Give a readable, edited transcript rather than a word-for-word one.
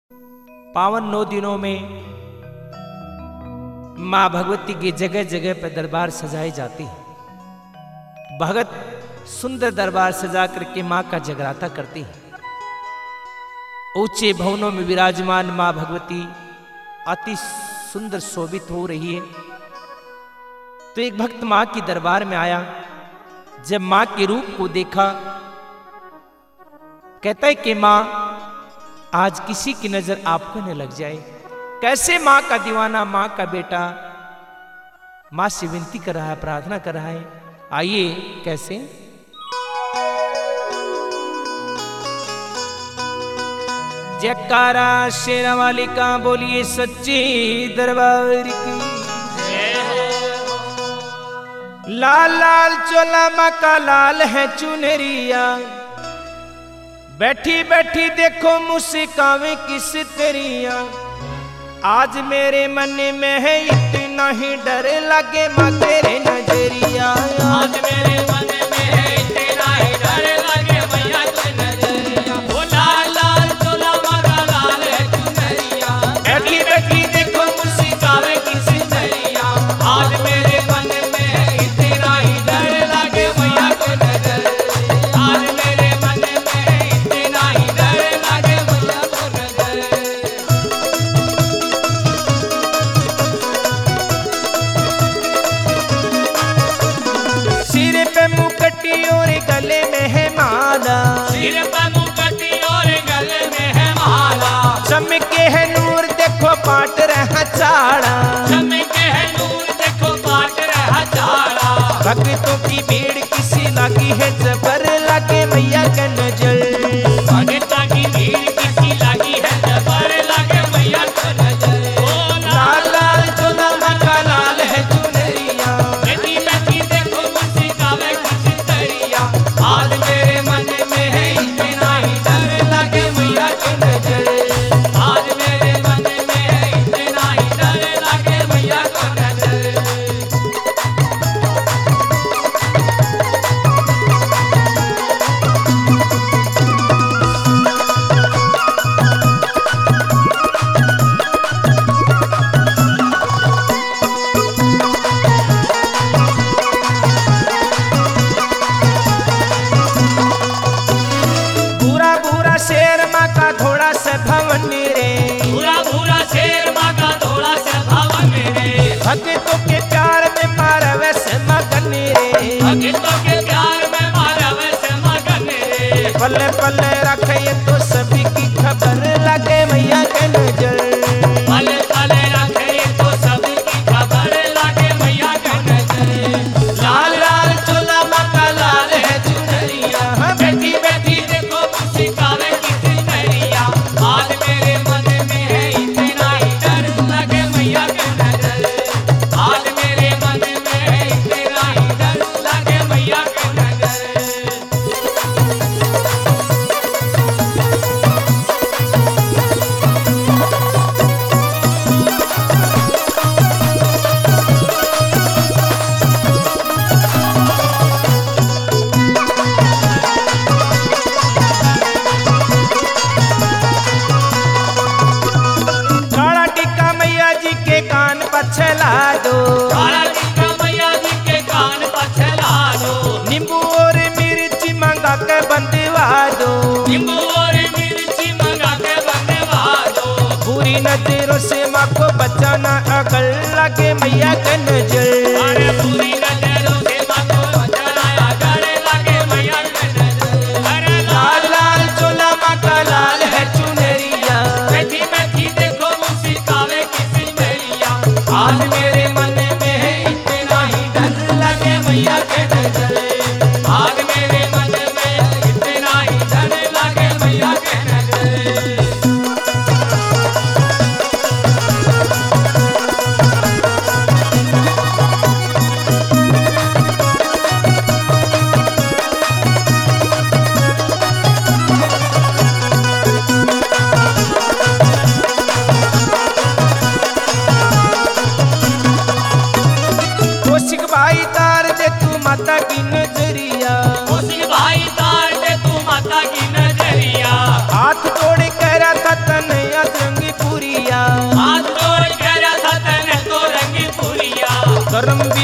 पावन 9 दिनों में माँ भगवती की जगह जगह पर दरबार सजाई जाती है। भगत सुंदर दरबार सजा करके माँ का जगराता करती है। ऊंचे भवनों में विराजमान माँ भगवती अति सुंदर शोभित हो रही है। तो एक भक्त माँ की दरबार में आया। जब माँ के रूप को देखा, कहता है कि माँ आज किसी की नजर आपको न लग जाए। कैसे माँ का दीवाना, माँ का बेटा माँ से विनती कर रहा है, प्रार्थना कर रहा है। आइए कैसे। जयकारा शेरा वाली का बोलिए सच्ची दरबार की। लाल लाल चोला माँ का लाल है चुनरिया, बैठी बैठी देखो मुस्कावे किस तेरिया। आज मेरे मन में है इतना ही डर लगे माँ तेरे नजरिया। आज मेरे मन में है इतना ही डर लगे मैया की नजरिया। वो लाल लाल चोला माँ का लाल है चुनरिया, बैठी बैठी देखो मुस्कावे किस तेरिया। आज मेरे मन में है इतना ही डर लगे मैया की नजरिया। आज मेरे मन में है इतना ही डर लगे मैया की नजरिया। सिर पे मुकटी और गले में है माला, सिर पे मुकुटी और गले में है माला। चमके है नूर देखो पाट रहा चाड़ा। चमके है नूर देखो पाट रहा चाड़ा। भक्तों की भीड़ किसी लगी है जबर लगे मैया का नजर। भगता की भीड़ किसी लगी है जबर लगे मैया का नजर। ओ लाल लाल चोला माँ का लाल है चुनरिया, बेटी बेटी देखो मुस्कावे किसी तरिया। आज मेरे मन में है इतना ही डर लगे मैया की नजर। आज मेरे मन में है इतना ही डर लगे मैया की नजर। भूरा भूरा शेर माँ का घोड़ा से भवन रे। भूरा भूरा शेर माँ का थोड़ा सा भवन रे। भक्तों के प्यार में मारा वैसे मगन रे। भक्तों के प्यार में मारा वैसे मगन रे। पल्ले पल्ले रखे तो सभी की खबर लगे मैया के नजर। पले पले रखे तो सबकी खबर लगे मैया के नजर। लाल लाल चोला माँ का लाल है चुनरिया, बैठी बैठी देखो मुस्कावे किसी नरिया। आज मेरे मन में है इतना ही डर लगे मैया के नजर। आज मेरे मन में है इतना ही डर लगे मैया के नजर। काला टिक्का मैया जी के कान पछला दो। काला टिक्का मैया जी के कान पछला दो। नींबू और मिर्ची मंगा के बंदवा दो। नींबू और मिर्ची मंगा के बनवा दो। बुरी नजरों से माँ को बचाना अकल लगे मैया के नजर। अरे पूरी नजरों से मतो बचाया करे लगे मैया के नजर। अरे लाल लाल चोला माँ का लाल है चुनरिया, बैठी बैठी देखो मुस्कावे किसी नरिया। आज मेरे मन में है इतना ही डर लगे मैया के नजर। आज मेरे मन में है इतना ही डर लगे मैया के नजर। परम